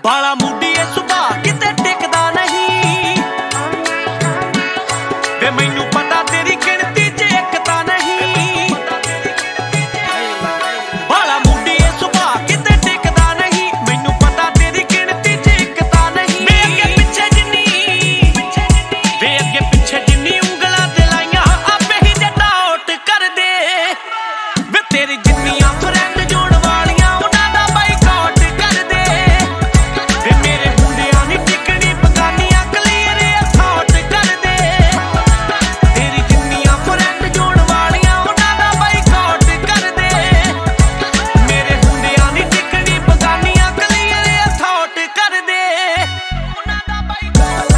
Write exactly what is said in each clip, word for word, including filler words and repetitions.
बाला Moody ए सुभा किते टिकदा नहीं वे मैनू पता तेरी गिणती च इक तां नहीं बाला मूडी ए सुभा किते टिकदा नहीं मैनू पता तेरी गिणती च इक तां नहीं वे अगे पिछे जिन्नी वे अगे पिछे जिन्नी उंगलां ते लाइयां आपे ही जट्टा ओट कर दे वे तेरी जिन्नियां फ्रेंड जोड़ वालियां उन्हां दा बाईकाट कर दे वे मेरे हुंदियां नी टिकनी पगानियां क्लीयर अथॉट कर दे तेरी जिन्नियां फ्रेंड जोड़ वालियां उन्हां दा बाईकाट कर दे मेरे हुंदियां नी टिकनी पगानियां क्लीयर अथॉट कर दे उन्हां दा बाईकाट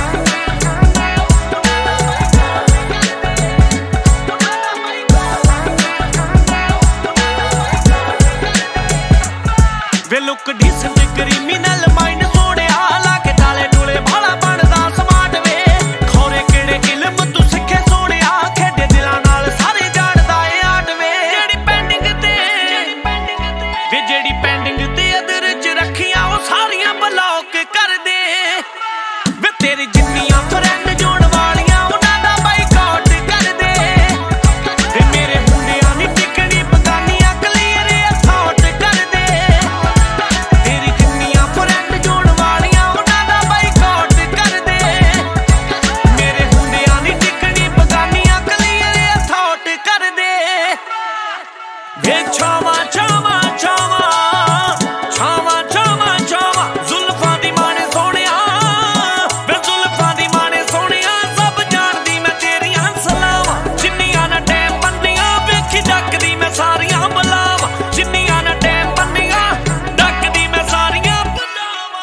वे लुक डिसेंट क्रिमिनल माइंड सोड़िया लाके डाले डोले भाला बनदा स्मार्ट वे खौरे केड़े इल्म तू सिखे सोड़िया खेडे दिलां नाल सारे जाणदा ए आर्ट वे जेड़ी पेंडिंग ते वे जेड़ी पेंडिंग ते अदर च रखियां ओ सारियां ब्लॉक कर दे वे तेरी जिन्नियां फ्रेंड जोड़ वालियां उन्हां दा बाईकाट कर दे वे मेरे हुंदियां नी टिकनी पगानियां क्लीयर अथॉट कर दे तेरी जिन्नियां फ्रेंड जोड़ वालियां उन्हां दा बाईकाट कर दे मेरे हुंदियां नी टिकनी पगानियां क्लीयर अथॉट कर दे वे छावां छावां छावां छावां छावां छावां जुल्फां दी माने सोहणिया वे जुल्फां दी माने सोहणिया सब जानदी मैं तेरियां सलावां जिन्नियां ना टैम बंदियां वेखी डकदी मैं सारियां बलावां जिन्नियां ना टैम बंदियां डकदी मैं सारियां बलावां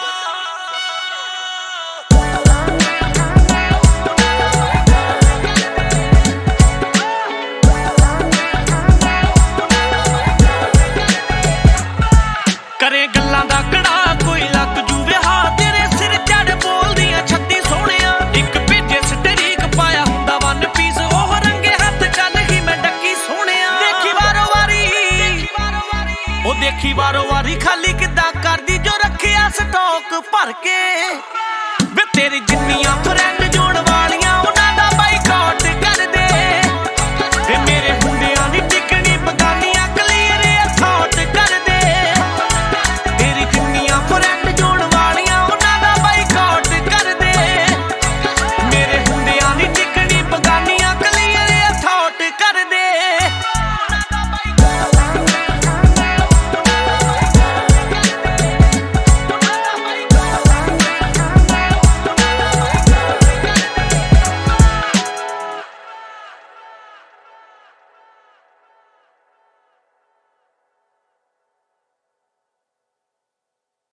करे गल्लां दा कड़ा कोई लग जू विहा तेरे सिर चढ़ बोलदियां छत्ती सोहणिया इक भेजे स्टरीक पाया हुंदा वन पीस ओह रंगे हत्थ चल ही मैं डक्की सोहणिया देखी वारो वारी ओ देखी वारो वारी खाली किदां करदी जो रखिया स्टॉक भर के वे तेरी जिन्नियां